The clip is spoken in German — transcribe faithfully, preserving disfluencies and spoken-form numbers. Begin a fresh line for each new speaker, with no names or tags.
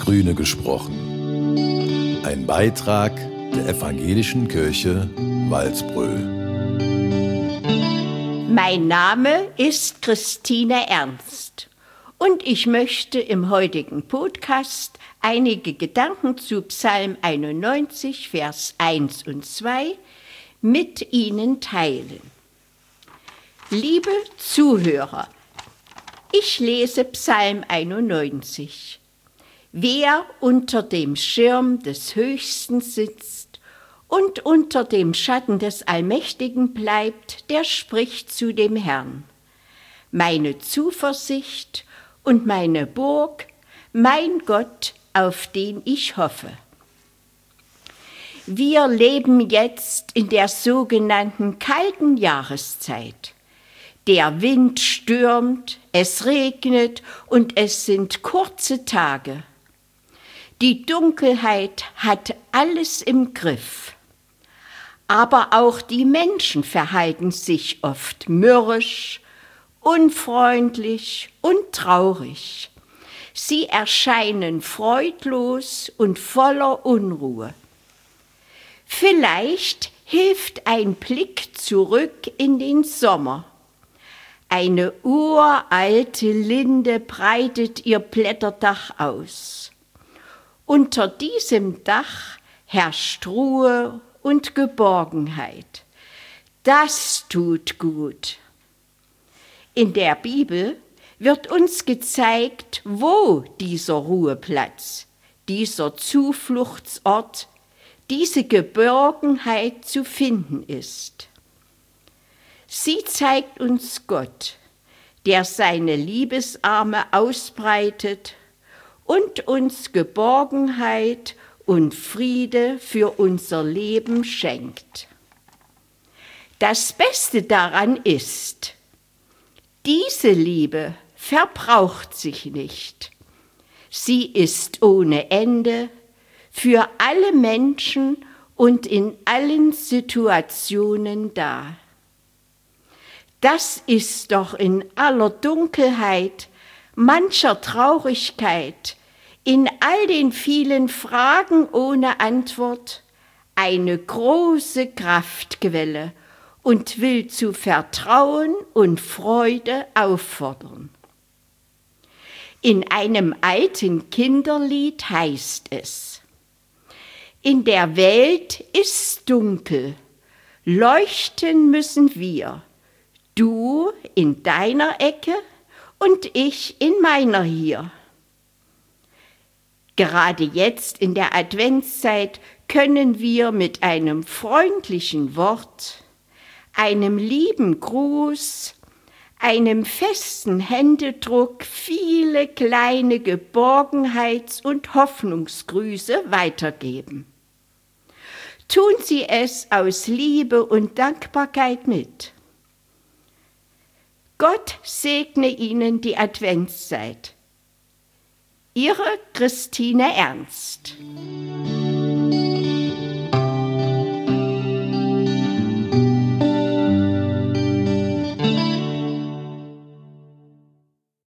Grüne gesprochen. Ein Beitrag der Evangelischen Kirche Walsbröl.
Mein Name ist Christine Ernst und ich möchte im heutigen Podcast einige Gedanken zu Psalm einundneunzig, Vers eins und zwei mit Ihnen teilen. Liebe Zuhörer, ich lese Psalm einundneunzig. Wer unter dem Schirm des Höchsten sitzt und unter dem Schatten des Allmächtigen bleibt, der spricht zu dem Herrn: Meine Zuversicht und meine Burg, mein Gott, auf den ich hoffe. Wir leben jetzt in der sogenannten kalten Jahreszeit. Der Wind stürmt, es regnet und es sind kurze Tage. Die Dunkelheit hat alles im Griff. Aber auch die Menschen verhalten sich oft mürrisch, unfreundlich und traurig. Sie erscheinen freudlos und voller Unruhe. Vielleicht hilft ein Blick zurück in den Sommer. Eine uralte Linde breitet ihr Blätterdach aus. Unter diesem Dach herrscht Ruhe und Geborgenheit. Das tut gut. In der Bibel wird uns gezeigt, wo dieser Ruheplatz, dieser Zufluchtsort, diese Geborgenheit zu finden ist. Sie zeigt uns Gott, der seine Liebesarme ausbreitet und uns Geborgenheit und Friede für unser Leben schenkt. Das Beste daran ist, diese Liebe verbraucht sich nicht. Sie ist ohne Ende für alle Menschen und in allen Situationen da. Das ist doch in aller Dunkelheit, mancher Traurigkeit, in all den vielen Fragen ohne Antwort eine große Kraftquelle und will zu Vertrauen und Freude auffordern. In einem alten Kinderlied heißt es: In der Welt ist dunkel, leuchten müssen wir, du in deiner Ecke und ich in meiner hier. Gerade jetzt in der Adventszeit können wir mit einem freundlichen Wort, einem lieben Gruß, einem festen Händedruck viele kleine Geborgenheits- und Hoffnungsgrüße weitergeben. Tun Sie es aus Liebe und Dankbarkeit mit. Gott segne Ihnen die Adventszeit. Ihre Christine Ernst.